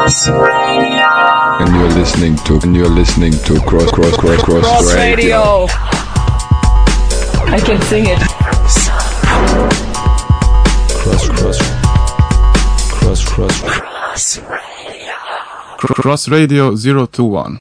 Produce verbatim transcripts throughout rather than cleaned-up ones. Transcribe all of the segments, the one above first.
Cross Radio. And you're listening to, and you're listening to Cross, Cross, Cross, Cross, Cross Radio. Radio. I can sing it. Cross, Cross, Cross, Cross, Cross Radio. Cross Radio zero two one.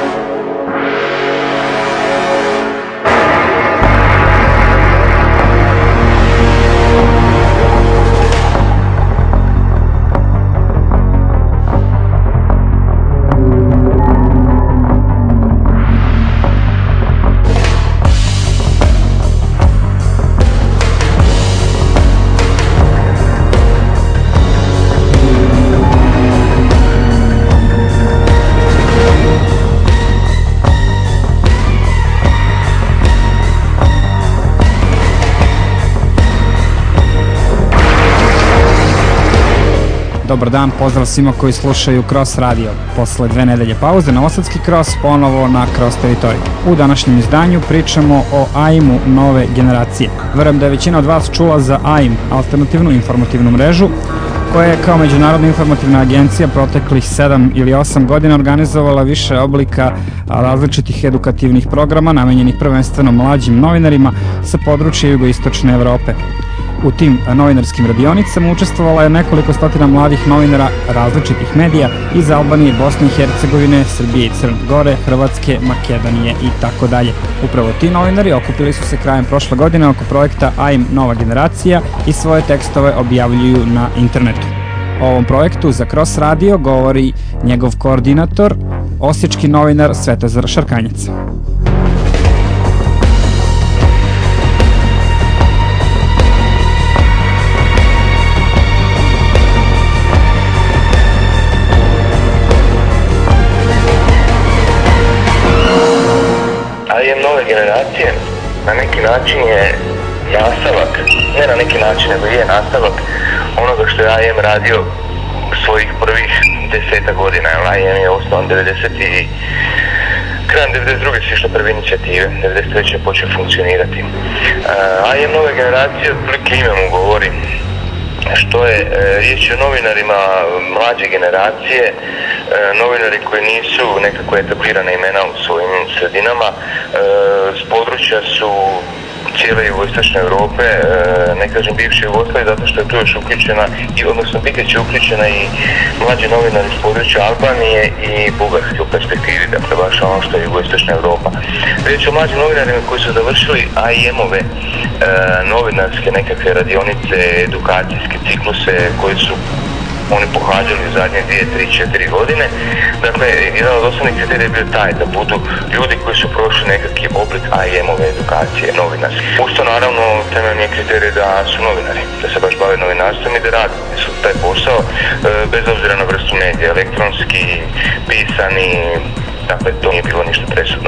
Dobar dan, pozdrav svima koji slušaju Cross Radio. Posle dve nedelje pauze, novosadski Cross ponovo na Cross teritoriji. U današnjem izdanju pričamo o A I M-u nove generacije. Verujem da je većina od vas čula za A I M, alternativnu informativnu mrežu, koja je kao međunarodna informativna agencija proteklih sedam ili osam godina organizovala više oblika različitih edukativnih programa namenjenih prvenstveno mlađim novinarima sa područja jugoistočne Evrope. U tim novinarskim radionicama učestvovala je nekoliko stotina mladih novinara različitih medija iz Albanije, Bosne i Hercegovine, Srbije i Crne Gore, Hrvatske, Makedonije i tako dalje. Upravo ti novinari okupili su se krajem prošle godine oko projekta A I M Nova generacija i svoje tekstove objavljuju na internetu. O ovom projektu za Cross Radio govori njegov koordinator, osječki novinar Svetozar Šarkanjac. A I M Nove generacije na neki način je nastavak, ne na neki način, nego je nastavak onoga što je A I M radio svojih prvih deseta godina. A I M je osnovan devedeset i krajem devedeset druge su išle prve inicijative, devedeset treće je počeo funkcionirati. A I M Nove generacije, otprilike ime mu govori, što je riječ o novinarima mlađe generacije, novinari koji nisu nekako etablirana imena u svojim sredinama, s područja su cijele jugoistočne Europe, ne kažem bivše Jugoslavije, zato što je tu još uključena, i odnosno biti će uključena i mlađi novinari s područja Albanije i Bugarske u perspektivi, dakle baš ono što je jugoistočna Europa. Riječ o mlađim novinarima koji su završili A I M-ove e, novinarske nekakve radionice, edukacijske cikluse koji su oni pohađali u zadnje dvije, tri, četiri godine. Dakle, jedan od osnovnih kriterija je bio taj da budu ljudi koji su prošli nekakvi oblik A I M-ove edukacije, novinarske. Usto naravno temeljni kriterij da su novinari, da se baš bave novinarstvom i da rade su taj posao, bez obzira na vrstu medija, elektronski, pisani, dakle to nije bilo ništa presudno.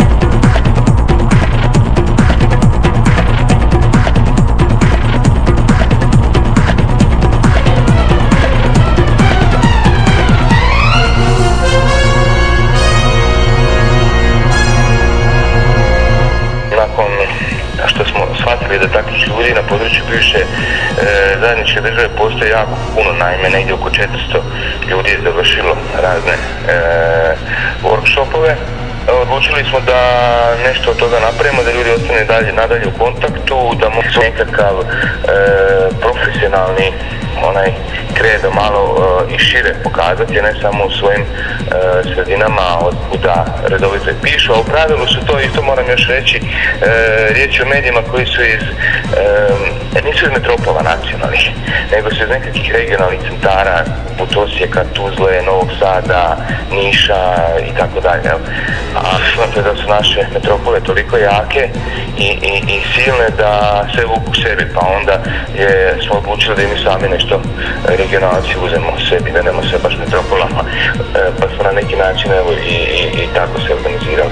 Nakon što smo shvatili da takvih ljudi na području bivše e, zajedničke države postoji jako puno, naime negdje oko četiristo ljudi je završilo razne e, workshopove, odlučili smo da nešto od toga napravimo, da ljudi ostane dalje, nadalje u kontaktu, da mogu nekakav e, profesionalni onaj kredo malo uh, i šire pokazati, ne samo u svojim uh, sredinama od kuda redovito pišu, a u pravilu su to, isto moram još reći, uh, riječ o medijima koji su iz, uh, nisu iz metropola nacionalnih, nego su iz nekakvih regionalnih centara, poput Osijeka, Tuzle, Novog Sada, Niša i tako dalje. A znate da su naše metropole toliko jake i, i, i silne da sve vuku sebi, pa onda je, smo odlučili da i mi sami nešto regionalci uzemo sebi, da nema sve baš metropolama, pa smo na neki način evo i, i, i tako se organizirali.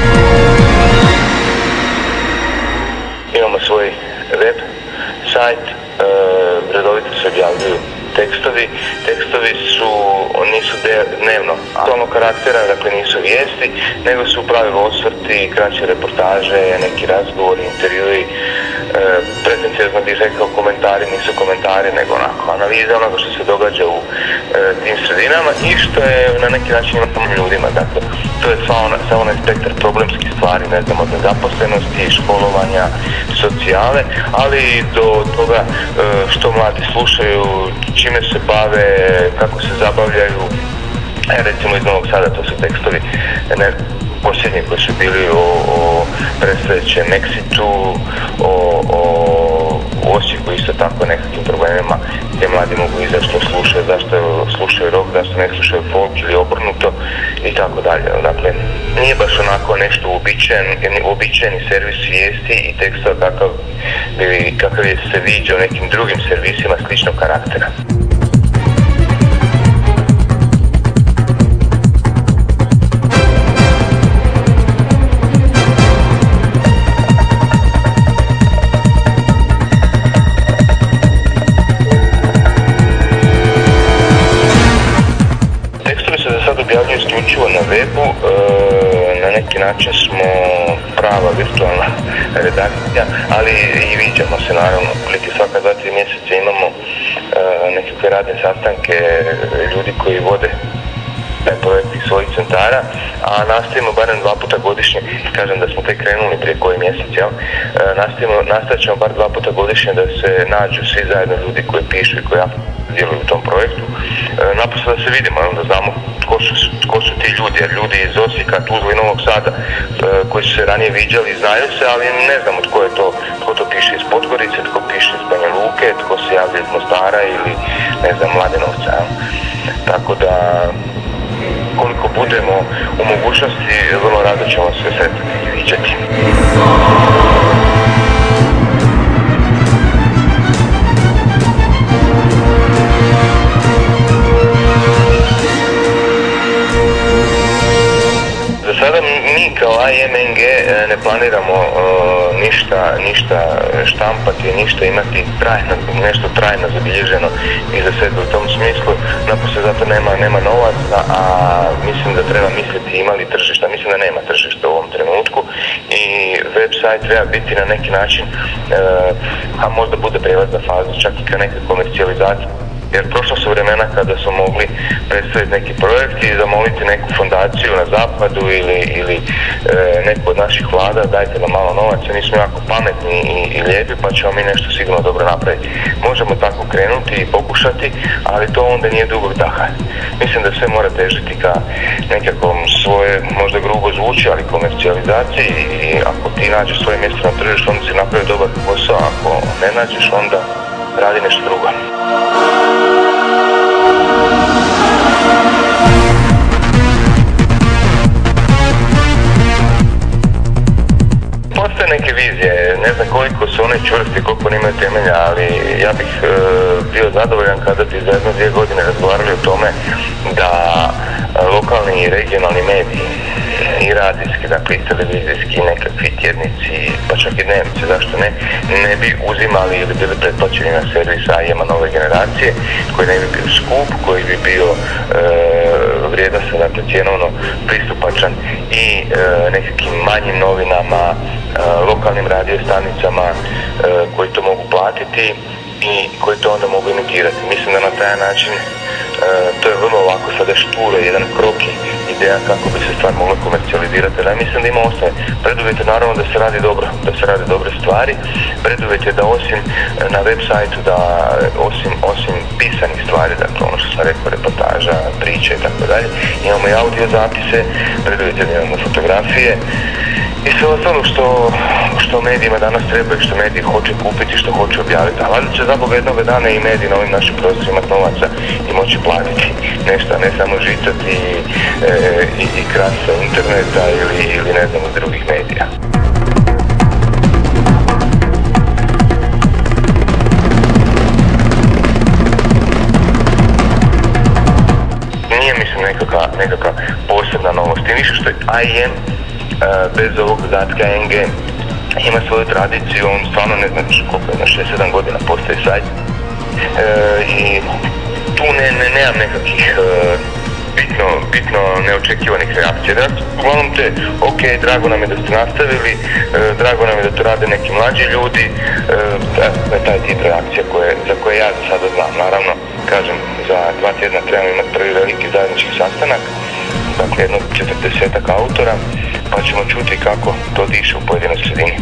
Imamo svoj web sajt, redovito se objavljuju tekstovi. Tekstovi su, nisu dnevno aktualnog karaktera, dakle nisu vijesti, nego su u pravilu osvrti, kraće reportaže, neki razgovori, intervjui, pretencijozno bih rekao, komentari nisu komentari, nego onako analiza onoga što se događa u e, tim sredinama i što je na neki način imamo ljudima. Dakle, to je sva ona, sva onaj spektar problemskih stvari, ne znam, od nezaposlenosti, školovanja, socijale, ali i do toga e, što mladi slušaju, čime se bave, kako se zabavljaju. E, recimo iz Novog Sada, to su tekstovi ne, posljednji koji su bili o, o predstojećem Exitu, o, o Osijeku isto tako nekakvim problemima gdje mladi mogu izaći što slušaju, zašto slušaju rock, zašto ne slušaju folk ili obrnuto i tako dalje. Dakle, nije baš onako nešto uobičajen, uobičajeni servis vijesti i tekstova kakav, kakav je se viđa u nekim drugim servisima sličnog karaktera. Objavljuju isključivo na webu, e, na neki način smo prava virtualna redakcija, ali i viđamo se naravno, otprilike svaka dva, tri mjeseca imamo e, nekakve radne sastanke ljudi koji vode taj projekt iz svojih centara, a nastavimo barem dva puta godišnje, kažem da smo tek krenuli prije koji mjesec, jel? E, nastavimo, nastavit ćemo bar dva puta godišnje da se nađu svi zajedno ljudi koji pišu i koji djeluju u tom projektu. E, naprosto da se vidimo, da znamo tko su, tko su ti ljudi, jer ljudi iz Osijeka, Tuzle i Novog Sada e, koji su se ranije viđali, znaju se, ali ne znamo tko je to, tko to piše iz Podgorice, tko piše iz Banja Luke, tko se javlja iz Mostara ili, ne znam, Mladenovca. Jel? Tako da, koliko budemo u mogućnosti, vrlo rado ćemo se sretati i viđati. Za sada mi kao A I M N G ne planiramo uh, ništa, ništa štampati, ništa imati trajno, nešto trajno zabilježeno iza sebe u tom smislu. Naprosto zato nema, nema novaca, a mislim da treba misliti ima li tržišta. Mislim da nema tržišta u ovom trenutku i website treba biti na neki način, uh, a možda bude prijelazna faza, čak i ka neka komercijalizacija. Jer prošla su vremena kada smo mogli predstaviti neki projekt i zamoliti neku fondaciju na zapadu ili, ili e, neku od naših vlada, dajte nam malo novaca, nismo jako pametni i, i lijepi pa ćemo mi nešto sigurno dobro napraviti. Možemo tako krenuti i pokušati, ali to onda nije dugog daha. Mislim da sve mora težiti ka nekakvom svoje, možda grubo zvuči, ali komercijalizaciji i ako ti nađeš svoje mjesto na tržištu, onda si napravi dobar posao, ako ne nađeš, onda radi nešto drugo. Postoje neke vizije, ne znam koliko su one čvrsti, koliko one imaju temelja, ali ja bih e, bio zadovoljan kada bi za jedno dvije godine razgovarali o tome da lokalni i regionalni mediji i radijski, dakle i televizijski, nekakvi tjednici, pa čak i dnevnice, zašto ne, ne bi uzimali ili bili pretplaćeni na servis A I M-a nove generacije, koji ne bi bio skup, koji bi bio e, vrijedan se, dakle, cjenovno pristupačan i e, nekakvim manjim novinama, e, lokalnim radiostanicama e, koji to mogu platiti i koji to onda mogu emitirati. Mislim da na taj način e, to je vrlo ovako sada šturo, jedan kroki ideja kako bi se stvar mogla komercijalizirati, ali ja mislim da ima osnove. Preduvjet je naravno da se radi dobro, da se radi dobre stvari. Preduvjet je da osim na web sajtu, da osim, osim pisanih stvari, dakle ono što sam rekao, reportaža, priče i tako dalje, imamo i audio zapise, preduvjet je da imamo fotografije i sve ostalo što, što medijima danas treba i što mediji hoće kupiti, što hoće objaviti. A valjda će zaboga jednog dana i mediji na ovim našim prostorima imati novaca i moći platiti nešto, ne samo žicati i, e, i, i krati sa interneta ili, ili ne znam, iz drugih medija. Nije, mislim, nekakva, nekakva posebna novost. I više što je A I M bez ovog dodatka N G ima svoju tradiciju, on stvarno ne znam koliko je, na šest sedam godina postoji sajt e, i tu ne, ne, nemam nekakvih e, bitno, bitno neočekivanih reakcija. Da, uglavnom te, ok, drago nam je da ste nastavili, e, drago nam je da to rade neki mlađi ljudi, e, e, taj tip reakcija koje, za koje ja sada znam. Naravno, kažem, za dva tjedna trebamo imati prvi veliki zajednički sastanak, dakle jedno četrdesetak autora, pa ćemo čuti kako to diše u pojedinoj sredini.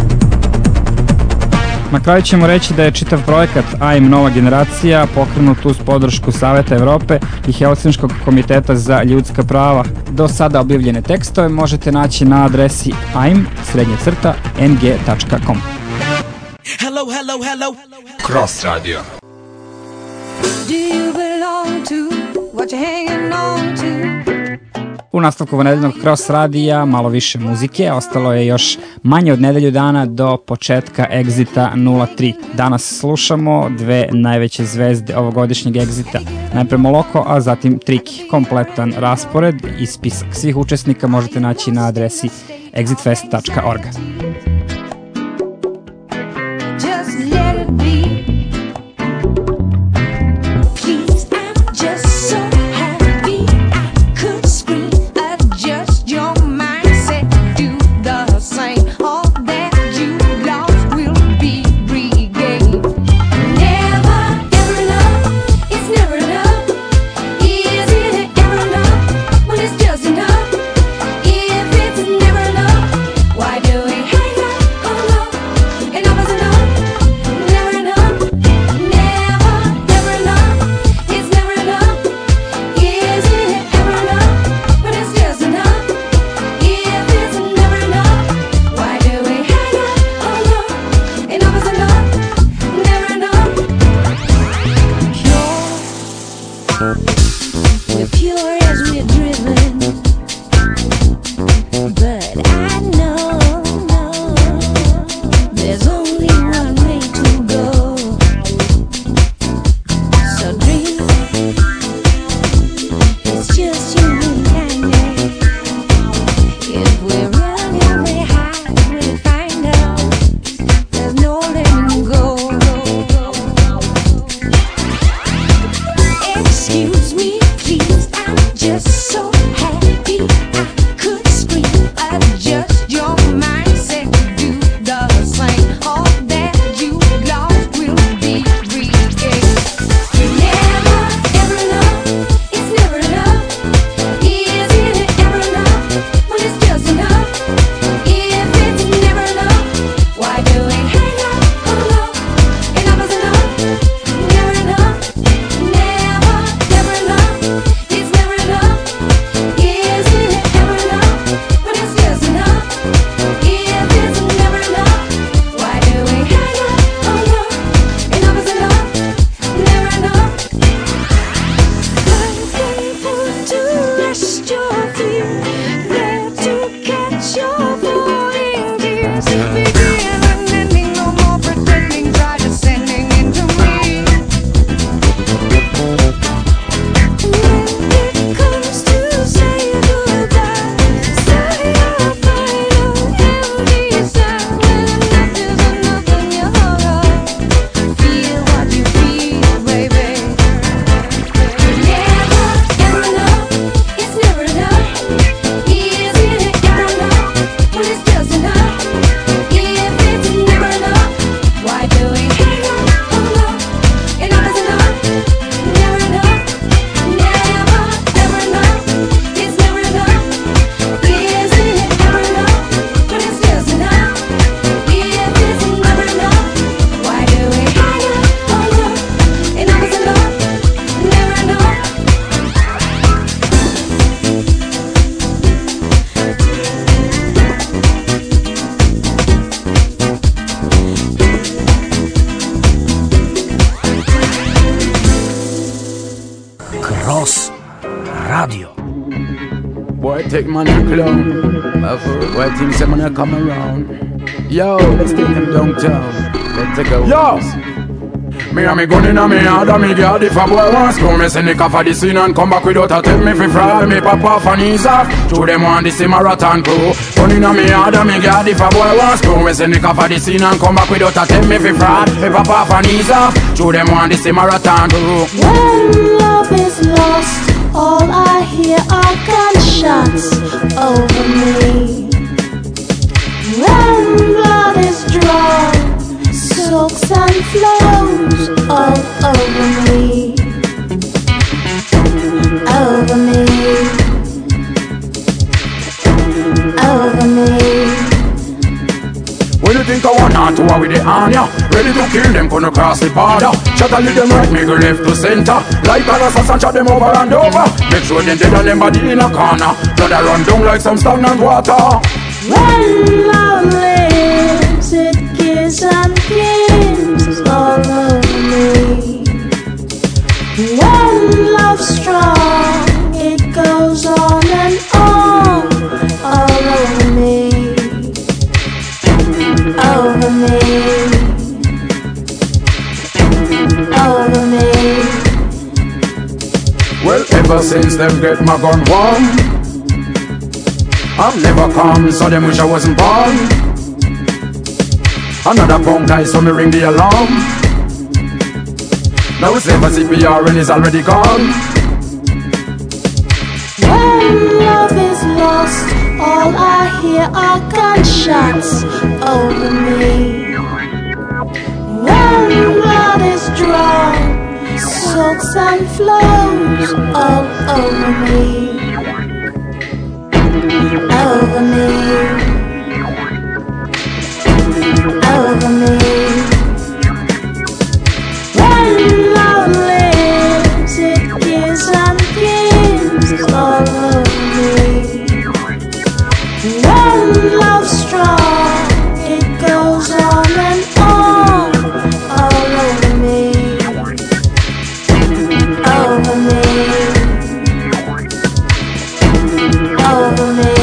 Na kraju ćemo reći da je čitav projekat A I M Nova generacija pokrenut uz podršku Saveta Evrope i Helsinškog komiteta za ljudska prava. Do sada objavljene tekstove možete naći na adresi aim srednja crta n g tačka com. Hello, hello, hello. Cross Radio. Do you belong to what you're hanging on to? U nastavku vanrednog Cross radija malo više muzike, ostalo je još manje od nedelju dana do početka Exita nula tri. Danas slušamo dve najveće zvezde ovogodišnjeg Exita. Najpre Moloko, a zatim Triki. Kompletan raspored i spisak svih učesnika možete naći na adresi exit fest tačka org. Take money clown, why things say money come around? Yo, let's take them downtown. Let's take a yo. Me and me gun inna me yard and me guard if a boy wants to me send the car for the scene and come back without a tell me fi fry me pop off and ease off. Show them on this marathon crew. Gun inna me yard and me guard if a boy wants to me send the car for the scene and come back without a tell me fi fry me pop off and ease off. Show them on this marathon crew. When love is lost, all I hear are gunshots over me. When blood is drawn, soaks and flows all over me, over me, over me. When you think I want not to war with the Anya, ready to kill them, gonna cross the border. Shut and lead them right, make a left to center. Like an assassin, shot them over and over. Make sure them dead and them body in a corner. Blood I run down like some stagnant water. When love lives, it gives and gives all over me. When love's strong, it goes on and on all over me, over me, over me. Well, ever since them get my gun warm, I'm never calm, so them wish I wasn't born. Another punk guy, so me ring the alarm. Now it's never C P R and it's already gone. When love is lost, all I hear are gunshots over me. When blood is drawn, soaks and flows all over me, over me, over me. When love lives, it gives and gives all over me. When love's strong, it goes on and on all over me, over me, over me.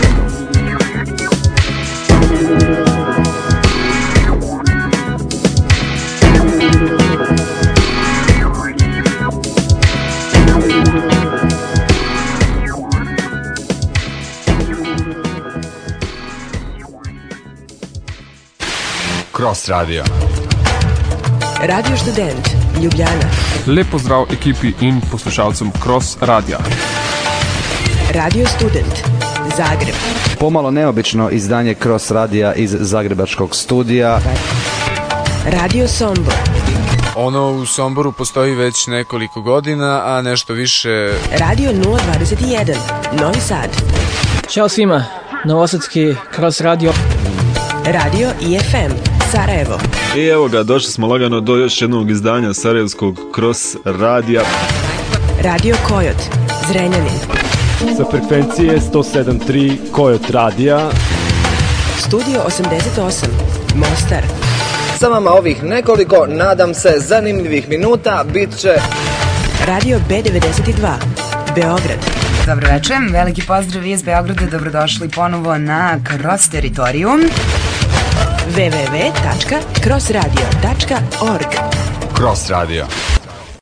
Cross Radio. Radio Študent, Ljubljana. Lep pozdrav ekipi in poslušalcem Cross Radia. Radio Student, Zagreb. Pomalo neobično izdanje Cross Radija iz zagrebačkog studija. Radio Sombor. Ono u Somboru postoji već nekoliko godina, a nešto više... Radio nula dvadeset jedan, Novi Sad. Ćao svima, novosadski Cross Radio. Radio I F M, Sarajevo. I evo ga, došli smo lagano do još jednog izdanja sarajevskog Cross Radija. Radio Kojot, Zrenjanin. Sa frekvencije sto sedam tri Kojot Radija. Studio osamdeset osam, Mostar. Sa vama ovih nekoliko, nadam se, zanimljivih minuta bit će... Radio B devedeset dva, Beograd. Dobro večer, veliki pozdrav iz Beograda, dobrodošli ponovo na Cross teritoriju. w w w tačka cross radio tačka org. Cross Radio.